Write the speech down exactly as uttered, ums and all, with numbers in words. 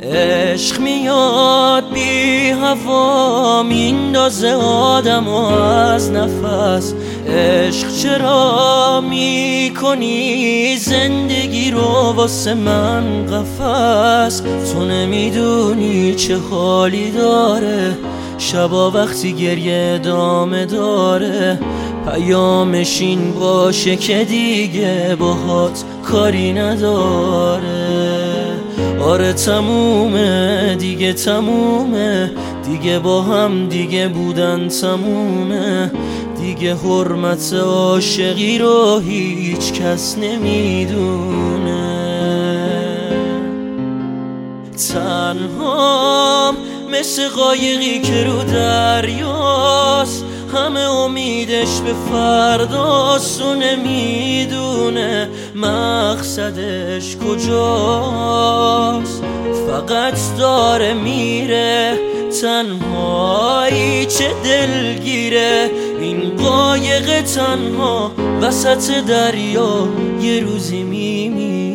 عشق میاد بی هوا میندازه آدم از نفس. عشق چرا میکنی زندگی رو واسه من قفس؟ تو نمیدونی چه حالی داره شبا وقتی گریه ادامه داره. پیامش این باشه که دیگه باهات کاری نداره. آره تمومه دیگه، تمومه دیگه، با هم دیگه بودن تمومه دیگه. حرمت عاشقی رو هیچ کس نمیدونه. تنهام مثل قایقی که رو دریاست، همه امیدش به فرداست و نمیدونه مقصدش کجاست. فقط داره میره تنهایی، چه دلگیره این قایق تنها وسط دریا، یه روزی میمیره.